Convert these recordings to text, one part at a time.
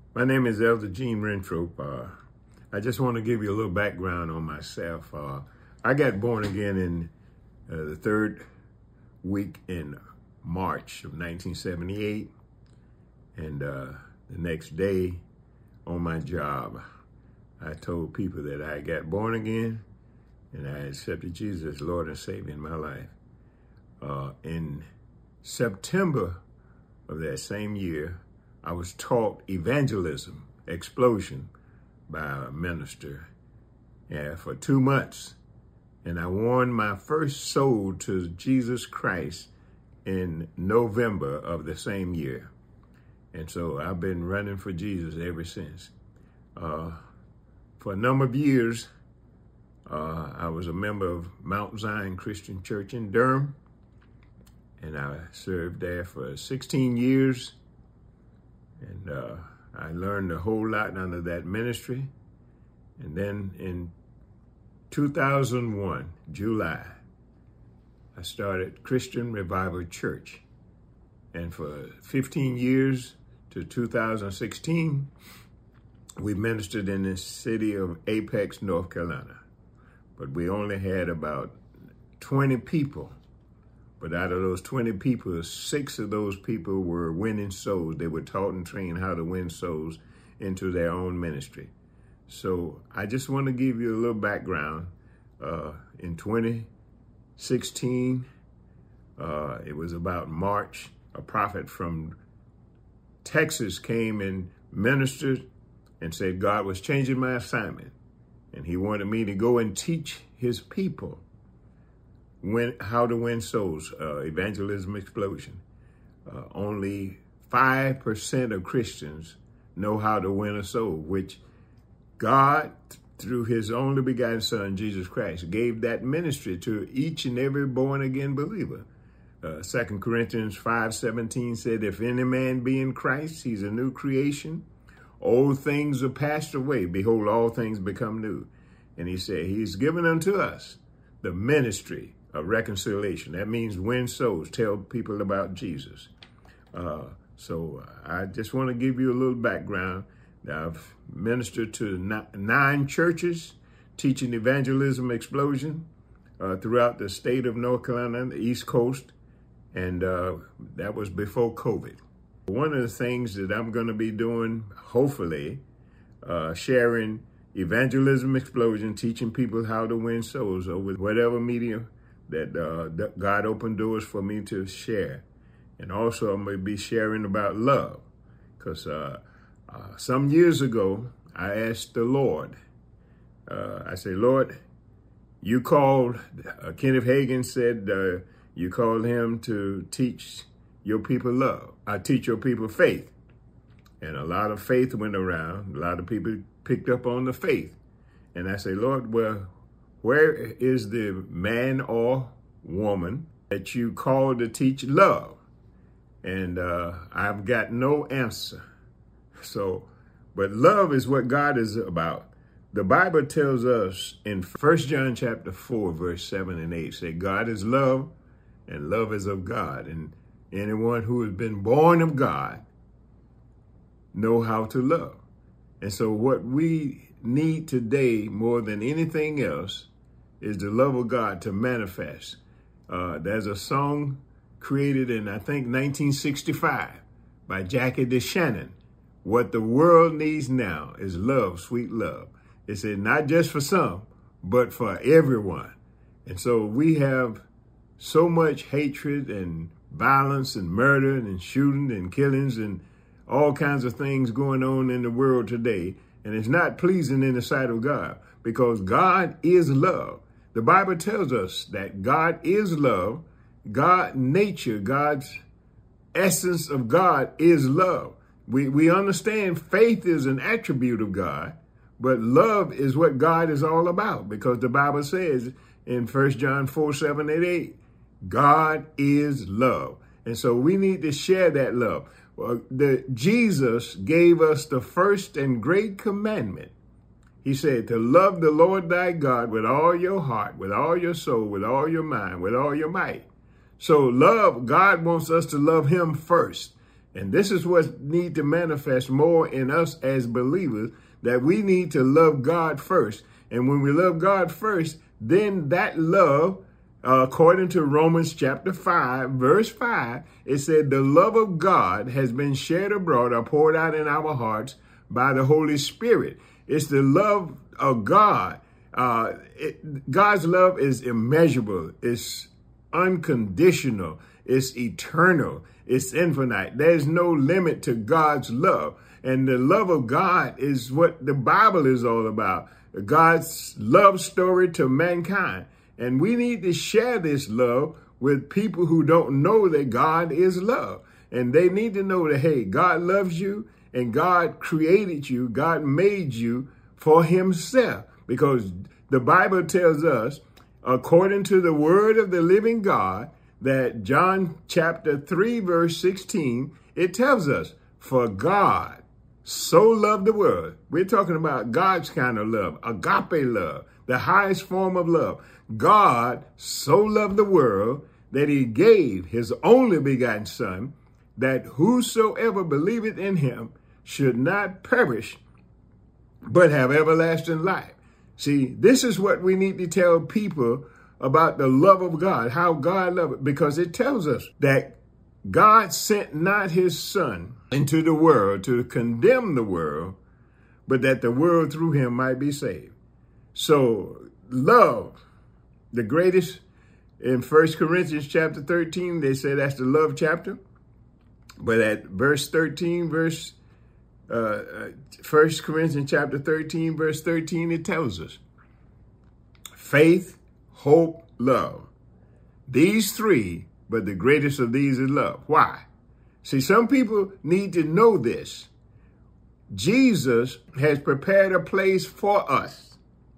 My name is Elder Gene Rentrope. I just want to give you a little background on myself. I got born again in the third week in March of 1978. And the next day on my job, I told people that I got born again and I accepted Jesus as Lord and Savior in my life. In September of that same year, I was taught evangelism, explosion, by a minister for 2 months. And I won my first soul to Jesus Christ in November of the same year. And so I've been running for Jesus ever since. For a number of years, I was a member of Mount Zion Christian Church in Durham. And I served there for 16 years. And I learned a whole lot under that ministry. And then in 2001, July, I started Christian Revival Church. And for 15 years to 2016, we ministered in the city of Apex, North Carolina. But we only had about 20 people. But out of those 20 people, 6 of those people were winning souls. They were taught and trained how to win souls into their own ministry. So I just want to give you a little background. In 2016, it was about March, a prophet from Texas came and ministered and said God was changing my assignment. And he wanted me to go and teach his people how to win souls, evangelism explosion. Only 5% of Christians know how to win a soul, which God, through his only begotten son, Jesus Christ, gave that ministry to each and every born again believer. 2 Corinthians 5:17 said, if any man be in Christ, he's a new creation. Old things are passed away. Behold, all things become new. And he said, he's given unto us the ministry of reconciliation. That means win souls, tell people about Jesus. So I just want to give you a little background. I've ministered to 9 churches, teaching evangelism explosion throughout the state of North Carolina, the East Coast, and that was before COVID. One of the things that I'm going to be doing, hopefully, sharing evangelism explosion, teaching people how to win souls over whatever medium that God opened doors for me to share. And also I'm going to be sharing about love, because some years ago, I asked the Lord, I said, Lord, you called, Kenneth Hagin said, you called him to teach your people love. I teach your people faith. And a lot of faith went around. A lot of people picked up on the faith. And I say, Lord, well, where is the man or woman that you called to teach love? And I've got no answer. So, but love is what God is about. The Bible tells us in 1 John chapter 4, verse 7 and 8, say God is love and love is of God. And anyone who has been born of God know how to love. And so what we need today more than anything else is the love of God to manifest. There's a song created in, I think, 1965 by Jackie DeShannon. What the world needs now is love, sweet love. It said not just for some, but for everyone. And so we have so much hatred and violence and murder and shooting and killings and all kinds of things going on in the world today. And it's not pleasing in the sight of God, because God is love. The Bible tells us that God is love. God, nature, God's essence of God is love. We understand faith is an attribute of God, but love is what God is all about, because the Bible says in 1 John 4, 7, and 8, God is love. And so we need to share that love. Jesus gave us the first and great commandment. He said to love the Lord thy God with all your heart, with all your soul, with all your mind, with all your might. So love, God wants us to love him first. And this is what needs to manifest more in us as believers, that we need to love God first. And when we love God first, then that love, according to Romans chapter 5, verse 5, it said, the love of God has been shed abroad or poured out in our hearts by the Holy Spirit. It's the love of God. God's love is immeasurable. It's unconditional. It's eternal. It's infinite. There's no limit to God's love. And the love of God is what the Bible is all about. God's love story to mankind. And we need to share this love with people who don't know that God is love. And they need to know that, hey, God loves you and God created you. God made you for himself, because the Bible tells us, according to the word of the living God, that John chapter 3, verse 16, it tells us, for God so loved the world. We're talking about God's kind of love, agape love, the highest form of love. God so loved the world that he gave his only begotten Son, that whosoever believeth in him should not perish, but have everlasting life. See, this is what we need to tell people about the love of God, how God loved it, because it tells us that God sent not his Son into the world to condemn the world, but that the world through him might be saved. So love, the greatest, in 1 Corinthians chapter 13, they say that's the love chapter. But at verse 13, 1 Corinthians chapter 13, verse 13, it tells us, faith, hope, love. These three, but the greatest of these is love. Why? See, some people need to know this. Jesus has prepared a place for us.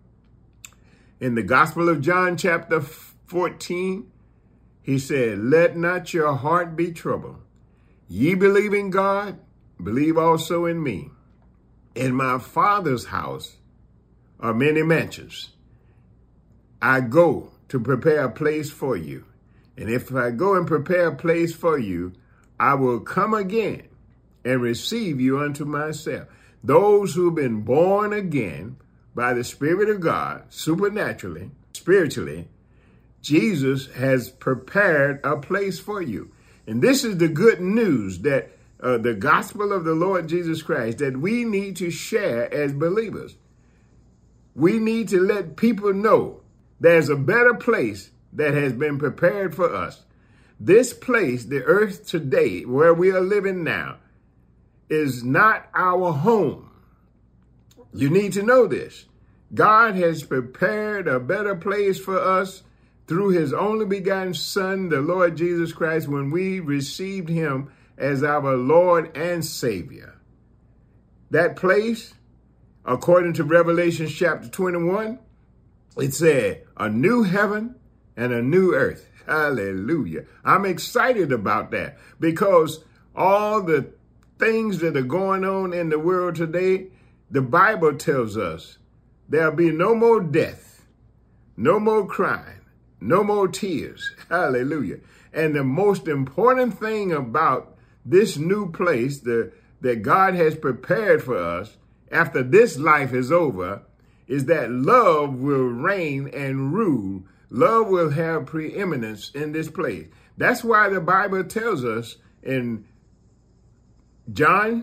In the Gospel of John chapter 14, he said, let not your heart be troubled. Ye believe in God, believe also in me. In my Father's house are many mansions. I go to prepare a place for you. And if I go and prepare a place for you, I will come again and receive you unto myself. Those who've been born again by the Spirit of God, supernaturally, spiritually, Jesus has prepared a place for you. And this is the good news, that the gospel of the Lord Jesus Christ, that we need to share as believers. We need to let people know there's a better place that has been prepared for us. This place, the earth today, where we are living now, is not our home. You need to know this. God has prepared a better place for us through his only begotten Son, the Lord Jesus Christ, when we received him as our Lord and Savior. That place, according to Revelation chapter 21, it said, a new heaven and a new earth. Hallelujah. I'm excited about that, because all the things that are going on in the world today, the Bible tells us there'll be no more death, no more crying, no more tears. Hallelujah. And the most important thing about this new place that God has prepared for us after this life is over is that love will reign and rule. Love will have preeminence in this place. That's why the Bible tells us in John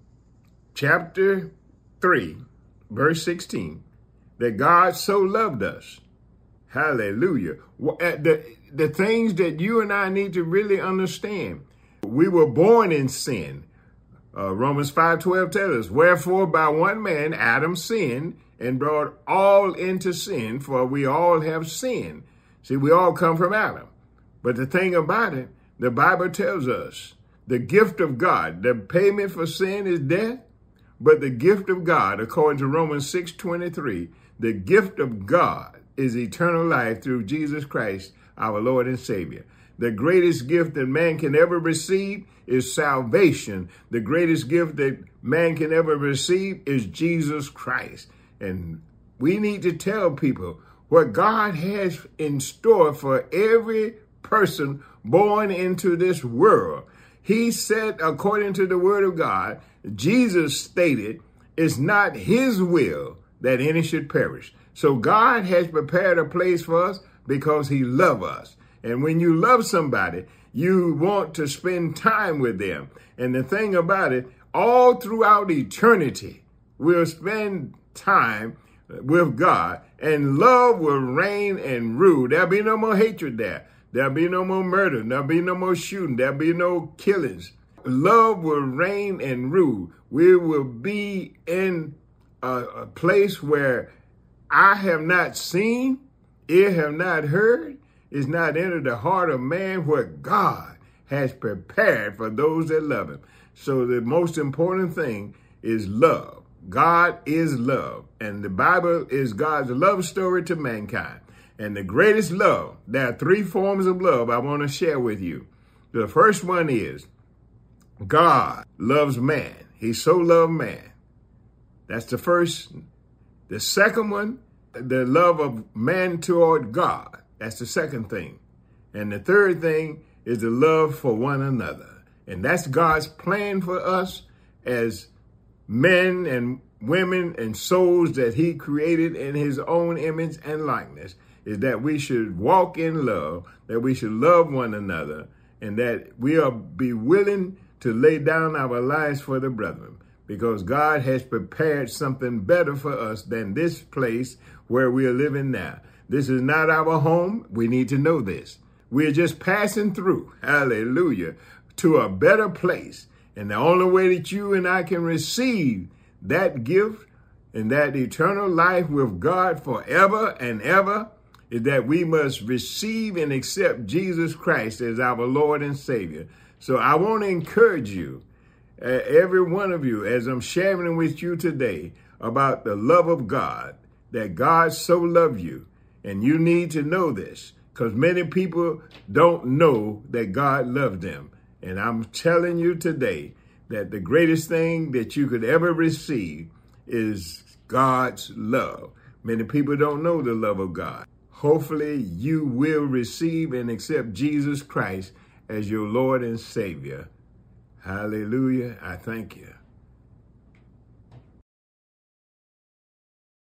chapter 3, verse 16, that God so loved us. Hallelujah. The things that you and I need to really understand. We were born in sin. Romans 5:12 tells us, wherefore by one man Adam sinned and brought all into sin, for we all have sinned. See, we all come from Adam. But the thing about it, the Bible tells us the gift of God, the payment for sin is death, but the gift of God, according to Romans 6:23, the gift of God is eternal life through Jesus Christ, our Lord and Savior. The greatest gift that man can ever receive is salvation. The greatest gift that man can ever receive is Jesus Christ. And we need to tell people what God has in store for every person born into this world. He said, according to the word of God, Jesus stated, it's not his will that any should perish. So God has prepared a place for us because he loves us. And when you love somebody, you want to spend time with them. And the thing about it, all throughout eternity, we'll spend time with God, and love will reign and rule. There'll be no more hatred there. There'll be no more murder. There'll be no more shooting. There'll be no killings. Love will reign and rule. We will be in a place where I have not seen, ear have not heard, is not entered the heart of man what God has prepared for those that love him. So the most important thing is love. God is love, and the Bible is God's love story to mankind. And the greatest love, there are three forms of love I want to share with you. The first one is God loves man. He so loved man. That's the first. The second one, the love of man toward God. That's the second thing. And the third thing is the love for one another. And that's God's plan for us as men and women and souls that he created in his own image and likeness, is that we should walk in love, that we should love one another, and that we'll be willing to lay down our lives for the brethren, because God has prepared something better for us than this place where we are living now. This is not our home. We need to know this. We're just passing through, hallelujah, to a better place. And the only way that you and I can receive that gift and that eternal life with God forever and ever is that we must receive and accept Jesus Christ as our Lord and Savior. So I want to encourage you, every one of you, as I'm sharing with you today about the love of God, that God so loved you. And you need to know this, because many people don't know that God loved them. And I'm telling you today that the greatest thing that you could ever receive is God's love. Many people don't know the love of God. Hopefully you will receive and accept Jesus Christ as your Lord and Savior. Hallelujah. I thank you.